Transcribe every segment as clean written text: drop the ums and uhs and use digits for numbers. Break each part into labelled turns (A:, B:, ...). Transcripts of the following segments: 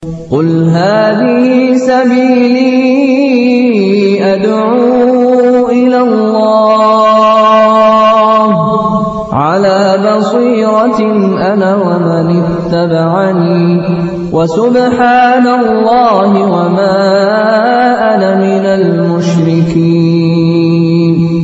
A: قُلْ هَٰذِهِ سَبِيلِي أَدْعُو إِلَى اللَّهِ ۚ عَلَىٰ بَصِيرَةٍ أَنَا وَمَنِ اتَّبَعَنِي ۖ وَسُبْحَانَ اللَّهِ وَمَا أَنَا مِنَ الْمُشْرِكِينَ.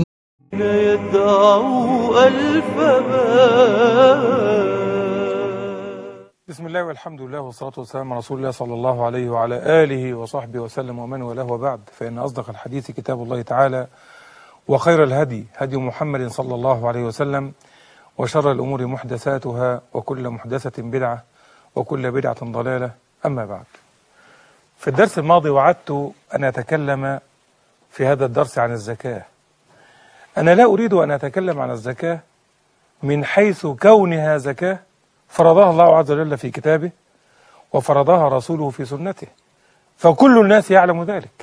B: بسم الله والحمد لله والصلاة والسلام على رسول الله صلى الله عليه وعلى آله وصحبه وسلم ومن والاه، وبعد، فإن أصدق الحديث كتاب الله تعالى، وخير الهدي هدي محمد صلى الله عليه وسلم، وشر الأمور محدثاتها، وكل محدثة بدعة، وكل بدعة ضلالة. أما بعد، في الدرس الماضي وعدت أن أتكلم في هذا الدرس عن الزكاة. أنا لا أريد أن أتكلم عن الزكاة من حيث كونها زكاة فرضها الله عز وجل في كتابه، وفرضها رسوله في سنته، فكل الناس يعلم ذلك.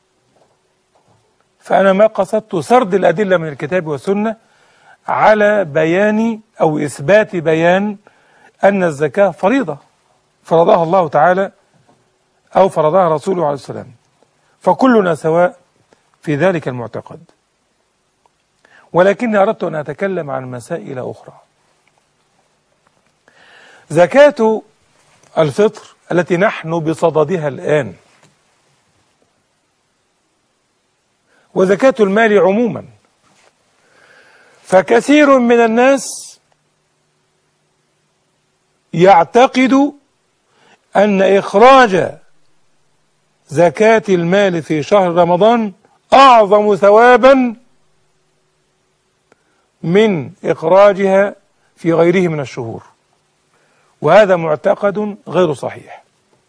B: فأنا ما قصدت سرد الأدلة من الكتاب والسنة على بيان أو إثبات بيان أن الزكاة فريضة فرضها الله تعالى أو فرضها رسوله عليه السلام، فكلنا سواء في ذلك المعتقد. ولكني أردت أن أتكلم عن مسائل أخرى. زكاة الفطر التي نحن بصددها الآن، وزكاة المال عموما، فكثير من الناس يعتقد أن إخراج زكاة المال في شهر رمضان أعظم ثوابا من إخراجها في غيره من الشهور، وهذا معتقد غير صحيح.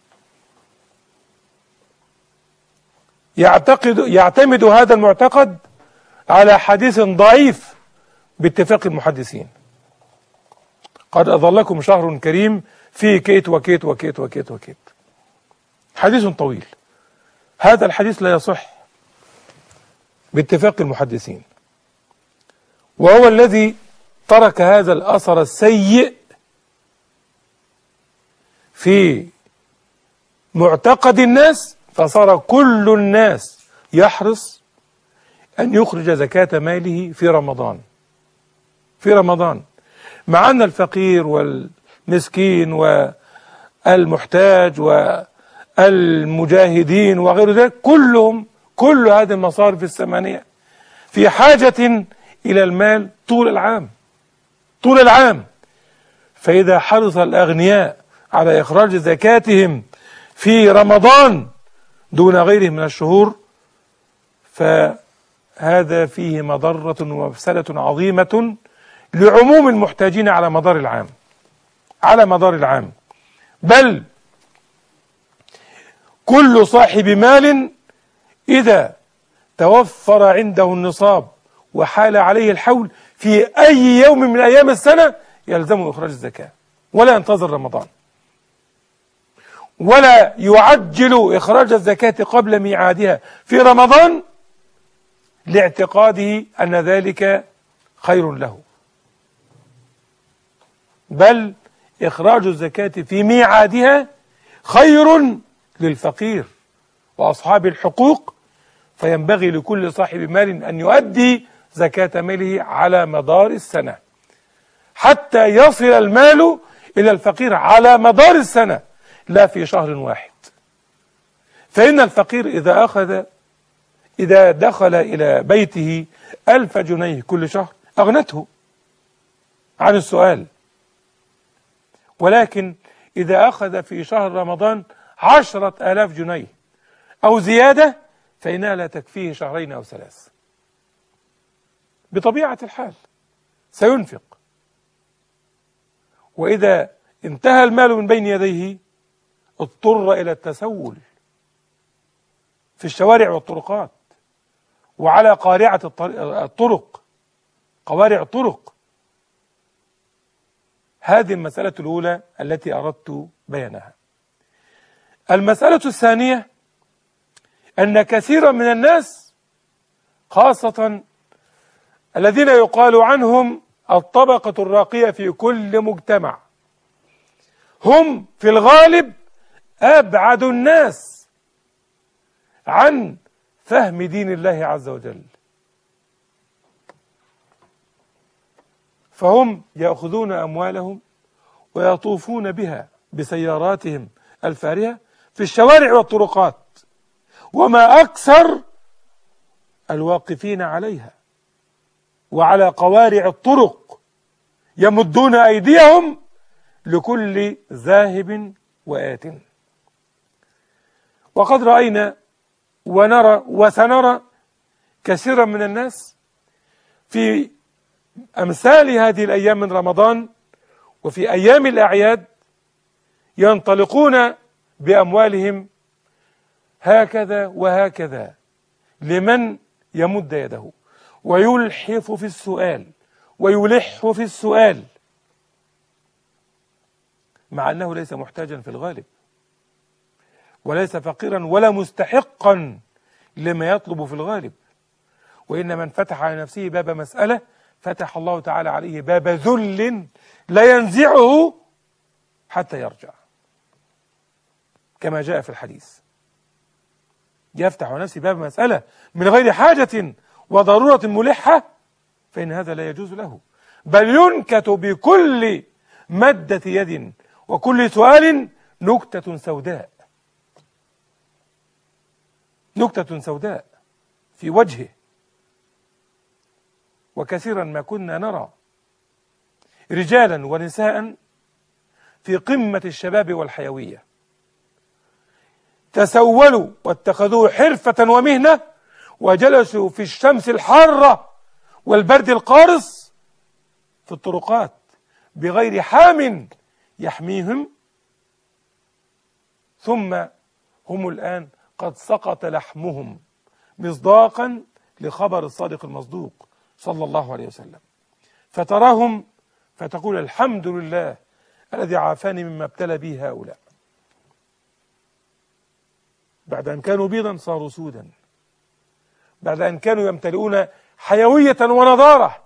B: يعتمد هذا المعتقد على حديث ضعيف باتفاق المحدثين: قد أظلكم شهر كريم فيه كيت وكيت وكيت وكيت وكيت. حديث طويل، هذا الحديث لا يصح باتفاق المحدثين، وهو الذي ترك هذا الأثر السيء في معتقد الناس، فصار كل الناس يحرص أن يخرج زكاة ماله في رمضان، مع أن الفقير والمسكين والمحتاج والمجاهدين وغير ذلك كل هذه المصارف الثمانية في حاجة إلى المال طول العام. فإذا حرص الأغنياء على إخراج زكاتهم في رمضان دون غيره من الشهور، فهذا فيه مضرة ومفسدة عظيمة لعموم المحتاجين على مدار العام. بل كل صاحب مال إذا توفر عنده النصاب وحال عليه الحول في أي يوم من أيام السنة يلزمه إخراج الزكاة، ولا ينتظر رمضان، ولا يعجل إخراج الزكاة قبل ميعادها في رمضان لاعتقاده أن ذلك خير له. بل إخراج الزكاة في ميعادها خير للفقير وأصحاب الحقوق، فينبغي لكل صاحب مال أن يؤدي زكاة ماله على مدار السنة حتى يصل المال إلى الفقير على مدار السنة، لا في شهر واحد. فإن الفقير إذا دخل إلى بيته 1000 جنيه كل شهر أغنته عن السؤال، ولكن إذا أخذ في شهر رمضان 10,000 جنيه أو زيادة فإنها لا تكفيه 2 أو 3. بطبيعة الحال سينفق، وإذا انتهى المال من بين يديه اضطر إلى التسول في الشوارع والطرقات وعلى قوارع الطرق. هذه المسألة الأولى التي أردت بيانها. المسألة الثانية أن كثيرا من الناس، خاصة الذين يقال عنهم الطبقة الراقية في كل مجتمع، هم في الغالب أبعد الناس عن فهم دين الله عز وجل، فهم يأخذون أموالهم ويطوفون بها بسياراتهم الفارهة في الشوارع والطرقات، وما أكثر الواقفين عليها وعلى قوارع الطرق يمدون أيديهم لكل ذاهب وآت. وقد رأينا ونرى وسنرى كثيرا من الناس في أمثال هذه الأيام من رمضان وفي أيام الأعياد ينطلقون بأموالهم هكذا وهكذا لمن يمد يده، ويلحف في السؤال ويلح في السؤال، مع أنه ليس محتاجا في الغالب، وليس فقيرا ولا مستحقا لما يطلب في الغالب، وإن من فتح على نفسه باب مسألة فتح الله تعالى عليه باب ذل لا ينزعه حتى يرجع، كما جاء في الحديث. يفتح على نفسه باب مسألة من غير حاجة وضرورة ملحة فإن هذا لا يجوز له، بل ينكت بكل مدة يد وكل سؤال نكتة سوداء، نكتة سوداء في وجهه. وكثيرا ما كنا نرى رجالا ونساء في قمة الشباب والحيوية تسولوا واتخذوه حرفة ومهنة وجلسوا في الشمس الحارة والبرد القارس في الطرقات بغير حام يحميهم، ثم هم الآن قد سقط لحمهم مصداقا لخبر الصادق المصدوق صلى الله عليه وسلم، فتراهم فتقول الحمد لله الذي عافاني مما ابتلى به هؤلاء، بعد أن كانوا بيضا صاروا سودا، بعد أن كانوا يمتلئون حيوية ونضارة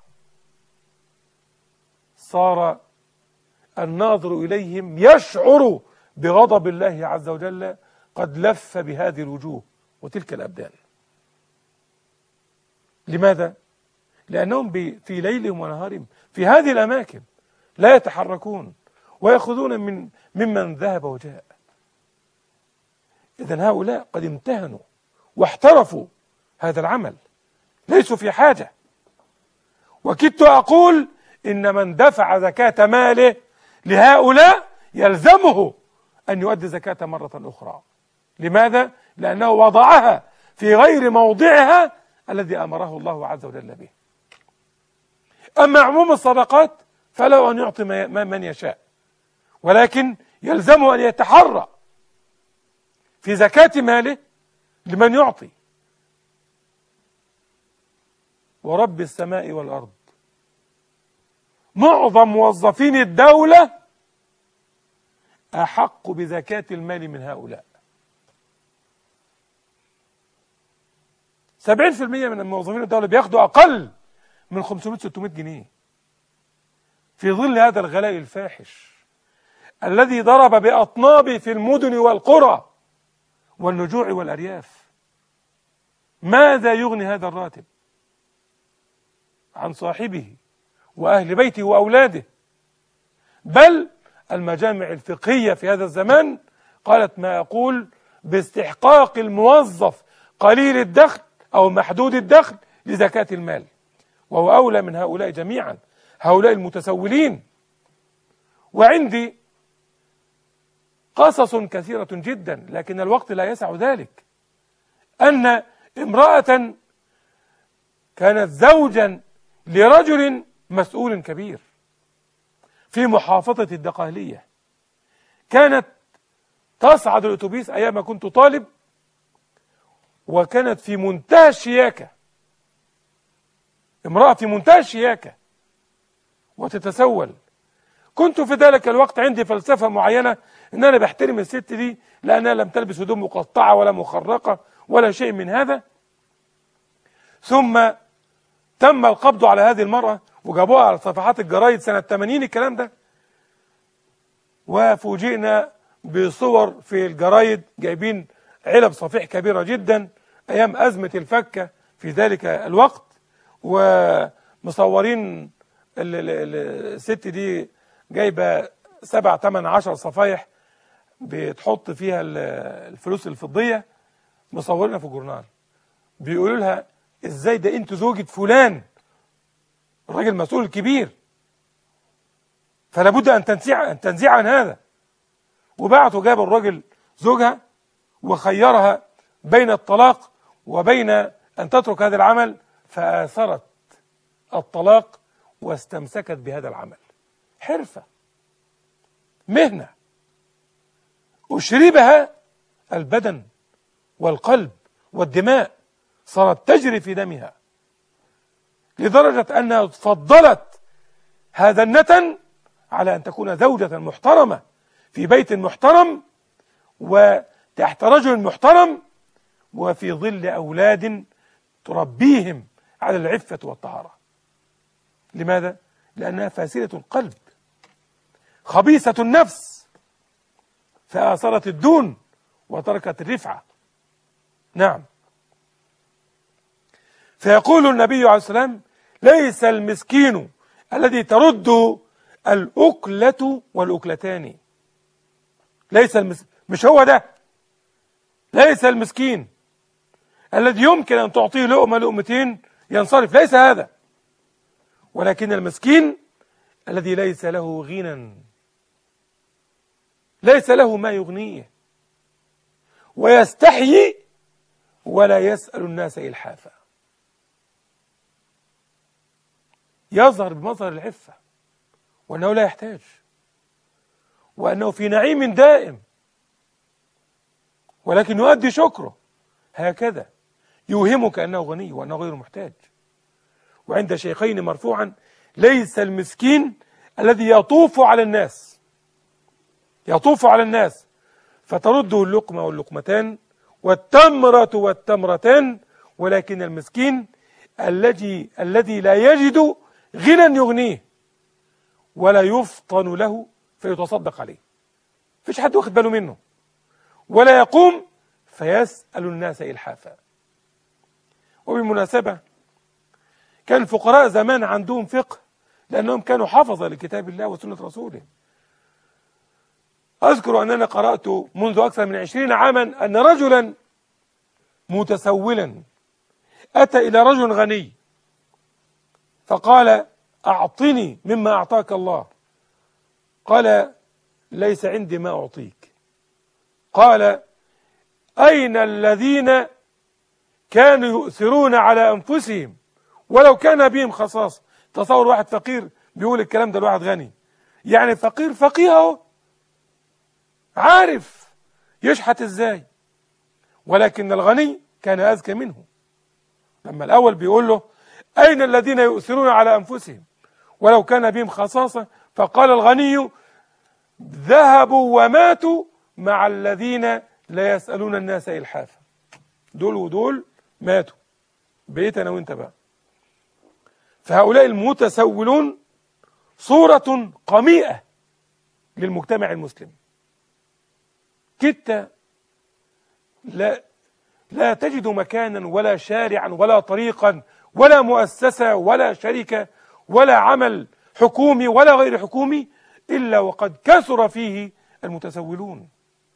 B: صار الناظر إليهم يشعر بغضب الله عز وجل قد لف بهذه الوجوه وتلك الأبدان. لماذا؟ لأنهم في ليلهم ونهارهم في هذه الأماكن لا يتحركون ويأخذون ممن ذهب وجاء. إذن هؤلاء قد امتهنوا واحترفوا هذا العمل، ليسوا في حاجة. وكدت أقول إن من دفع زكاة ماله لهؤلاء يلزمه أن يؤدي زكاة مرة أخرى. لماذا؟ لأنه وضعها في غير موضعها الذي أمره الله عز وجل به. أما عموم الصدقات فله أن يعطي من يشاء، ولكن يلزمه أن يتحرى في زكاة ماله لمن يعطي. ورب السماء والأرض معظم موظفين الدولة أحق بزكاة المال من هؤلاء. 70% من الموظفين الدولة بياخدوا أقل من 500-600 جنيه في ظل هذا الغلاء الفاحش الذي ضرب بأطنابه في المدن والقرى والنجوع والأرياف. ماذا يغني هذا الراتب عن صاحبه وأهل بيته وأولاده؟ بل المجامع الفقهية في هذا الزمان قالت ما يقول باستحقاق الموظف قليل الدخل أو محدود الدخل لزكاة المال، وهو أولى من هؤلاء جميعا، هؤلاء المتسولين. وعندي قصص كثيرة جدا لكن الوقت لا يسع ذلك، أن امرأة كانت زوجا لرجل مسؤول كبير في محافظة الدقهلية، كانت تصعد الأتوبيس أيام ما كنت طالب، وكانت في منتهى الشياكة، امرأة في منتهى الشياكة وتتسول. كنت في ذلك الوقت عندي فلسفة معينة ان انا بحترم الست دي لانها لم تلبس هدوم مقطعة ولا مخرقة ولا شيء من هذا. ثم تم القبض على هذه المرأة وجابوها على صفحات الجرايد سنة 80 الكلام ده، وفوجئنا بصور في الجرايد، جايبين علب صفيح كبيرة جدا أيام أزمة الفكة في ذلك الوقت، ومصورين الست دي جايبة 7 8 10 صفايح بتحط فيها الفلوس الفضية، مصورينها في الجورنال، بيقولوا لها ازاي ده انت زوجة فلان الراجل المسؤول الكبير، فلا بد ان تنزيع عن هذا. وبعتوا جابوا الراجل زوجها وخيرها بين الطلاق وبين ان تترك هذا العمل، فآثرت الطلاق واستمسكت بهذا العمل. حرفة، مهنة أشربها البدن والقلب والدماء، صارت تجري في دمها، لدرجة أنها فضلت هذا النتن على أن تكون زوجة محترمة في بيت محترم وتحت رجل محترم وفي ظل أولاد تربيهم على العفة والطهارة. لماذا؟ لأنها فاسدة القلب خبيثة النفس، فآثرت الدون وتركت الرفعة. نعم. فيقول النبي عليه السلام: ليس المسكين الذي ترده الأكلة والأكلتان. ليس مش هو ده. ليس المسكين الذي يمكن أن تعطيه لقمة لقمتين ينصرف، ليس هذا، ولكن المسكين الذي ليس له غنى، ليس له ما يغنيه، ويستحيي ولا يسأل الناس إلحافا، يظهر بمظهر العفة وأنه لا يحتاج، وأنه في نعيم دائم، ولكن يؤدي شكره هكذا، يوهمك أنه غني وأنه غير محتاج. وعند شيخين مرفوعا: ليس المسكين الذي يطوف على الناس، يطوف على الناس فترده اللقمة واللقمتان والتمرة والتمرتان، ولكن المسكين الذي لا يجد غنى يغنيه ولا يفطن له فيتصدق عليه، فيش حد واخد باله منه، ولا يقوم فيسأل الناس إلحافا. وبالمناسبة كان الفقراء زمان عندهم فقه، لأنهم كانوا حفظة لكتاب الله وسنة رسوله. أذكر أننا قرأت منذ أكثر من 20 عاما أن رجلا متسولا أتى إلى رجل غني فقال: أعطني مما أعطاك الله. قال: ليس عندي ما أعطيك. قال: أين الذين كانوا يؤثرون على أنفسهم ولو كان بهم خصاصة؟ تصور واحد فقير بيقول الكلام ده لواحد غني، يعني فقير فقيه اهو، عارف يشحت ازاي، ولكن الغني كان أذكى منه. لما الأول بيقول له: أين الذين يؤثرون على أنفسهم ولو كان بهم خصاصة؟ فقال الغني: ذهبوا وماتوا مع الذين لا يسألون الناس إلحافا. دول ودول ماتوا، بقيت أنا وانت بقى. فهؤلاء المتسولون صورة قميئة للمجتمع المسلم. كدت لا تجد مكانا ولا شارعا ولا طريقا ولا مؤسسة ولا شركة ولا عمل حكومي ولا غير حكومي إلا وقد كثر فيه المتسولون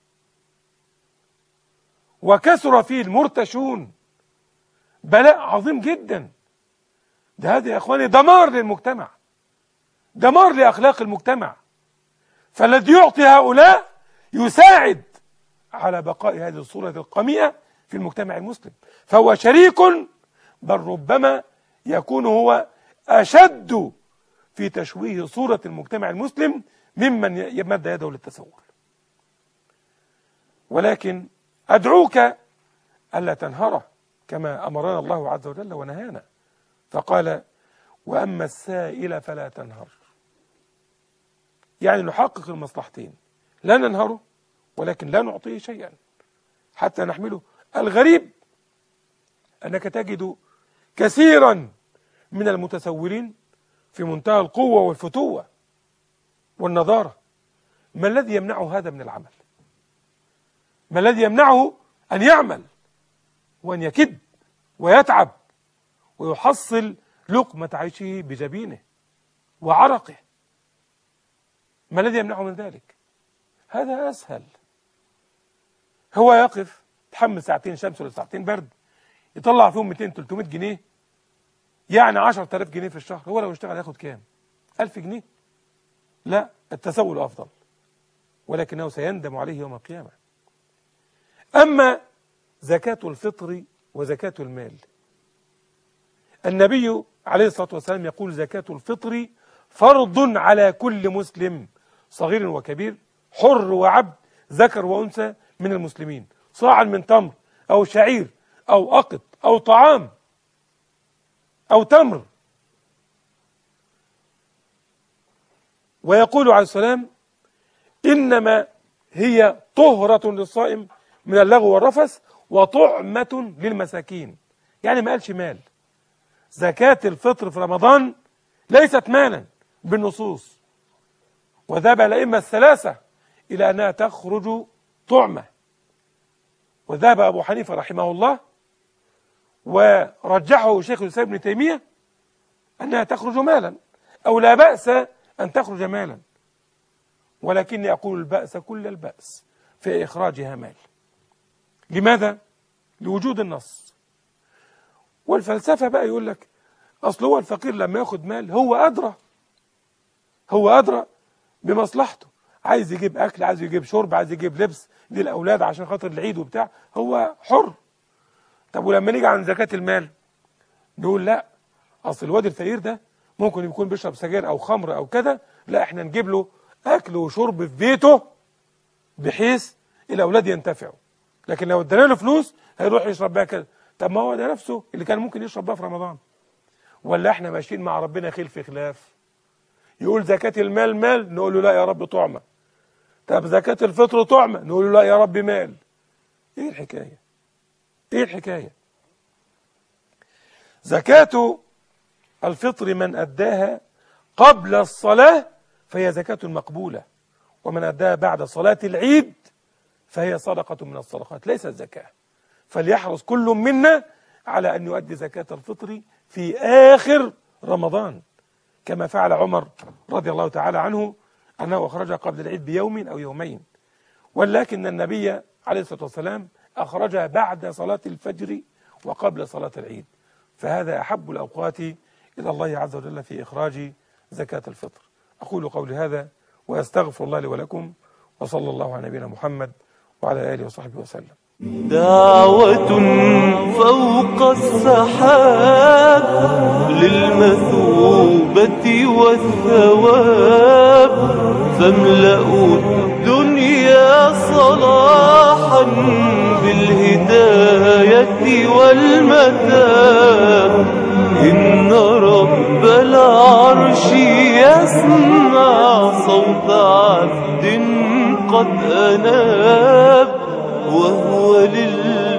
B: وكثر فيه المرتشون. بلاء عظيم جدا. ده هذا يا إخواني دمار للمجتمع، دمار لأخلاق المجتمع. فالذي يعطي هؤلاء يساعد على بقاء هذه الصورة القميئة في المجتمع المسلم، فهو شريك، بل ربما يكون هو أشد في تشويه صورة المجتمع المسلم ممن يمد يده للتسول. ولكن أدعوك ألا تنهره كما أمرنا الله عز وجل ونهانا، فقال: وأما السائل فلا تنهر. يعني نحقق المصلحتين، لا ننهره ولكن لا نعطيه شيئا حتى نحمله. الغريب أنك تجد كثيرا من المتسولين في منتهى القوة والفتوة والنضارة. ما الذي يمنع هذا من العمل؟ ما الذي يمنعه أن يعمل وأن يكد ويتعب ويحصل لقمة عيشه بجبينه وعرقه؟ ما الذي يمنعه من ذلك؟ هذا أسهل. هو يقف تحمل ساعتين شمس ولا ساعتين برد، يطلع فيهم 200-300 جنيه، يعني 10,000 جنيه في الشهر. هو لو اشتغل ياخد كام؟ 1000 جنيه؟ لا، التسول أفضل، ولكنه سيندم عليه يوم القيامة. أما زكاة الفطر وزكاة المال، النبي عليه الصلاة والسلام يقول: زكاة الفطر فرض على كل مسلم صغير وكبير، حر وعبد، ذكر وأنثى من المسلمين، صاعا من تمر أو شعير أو أقط أو طعام أو تمر. ويقول عليه السلام: إنما هي طهرة للصائم من اللغو والرفث وطعمة للمساكين. يعني ما قالش مال. زكاة الفطر في رمضان ليست مالا بالنصوص، وذهب الأئمة الثلاثة إلى أنها تخرج طعمة، وذهب أبو حنيفة رحمه الله ورجحه شيخ الإسلام ابن تيمية أنها تخرج مالا، أو لا بأس أن تخرج مالا، ولكني أقول البأس كل البأس في إخراجها مال. لماذا؟ لوجود النص. والفلسفة بقى يقول لك أصل هو الفقير لما ياخد مال هو أدرى بمصلحته، عايز يجيب أكل، عايز يجيب شرب، عايز يجيب لبس للأولاد عشان خاطر العيد وبتاع، هو حر. طب ولما نيجي عن زكاة المال نقول لا، أصل الواد الفقير ده ممكن يكون بيشرب سجاير أو خمر أو كذا، لا احنا نجيب له أكل وشرب في بيته بحيث الأولاد ينتفعوا، لكن لو ادينا له فلوس هيروح يشرب بها كذا. طب ما هو ده نفسه اللي كان ممكن يشرب بها في رمضان. ولا احنا ماشيين مع ربنا خيل في خلاف؟ يقول زكاة المال مال، نقول له لا يا رب طعمة. طب زكاة الفطر طعمة، نقول له لا يا رب مال. ايه الحكاية؟ ايه الحكاية؟ زكاة الفطر من أداها قبل الصلاة فهي زكاة مقبولة، ومن أداها بعد صلاة العيد فهي صدقة من الصدقات ليست زكاة. فليحرص كل منا على أن يؤدي زكاة الفطر في آخر رمضان، كما فعل عمر رضي الله تعالى عنه، أنه أخرجها قبل العيد بيوم أو يومين، ولكن النبي عليه الصلاة والسلام أخرجها بعد صلاة الفجر وقبل صلاة العيد، فهذا أحب الأوقات إلى الله عز وجل في إخراج زكاة الفطر. أقول قولي هذا وأستغفر الله لي ولكم، وصلى الله على نبينا محمد وعلى آله وصحبه وسلم.
C: دعوة فوق السحاب للمثوبة والثواب، فاملأوا الدنيا صلاحا بالهداية والمتاب. إن رب العرش يسمع صوت عبد قد أناب، وهو لله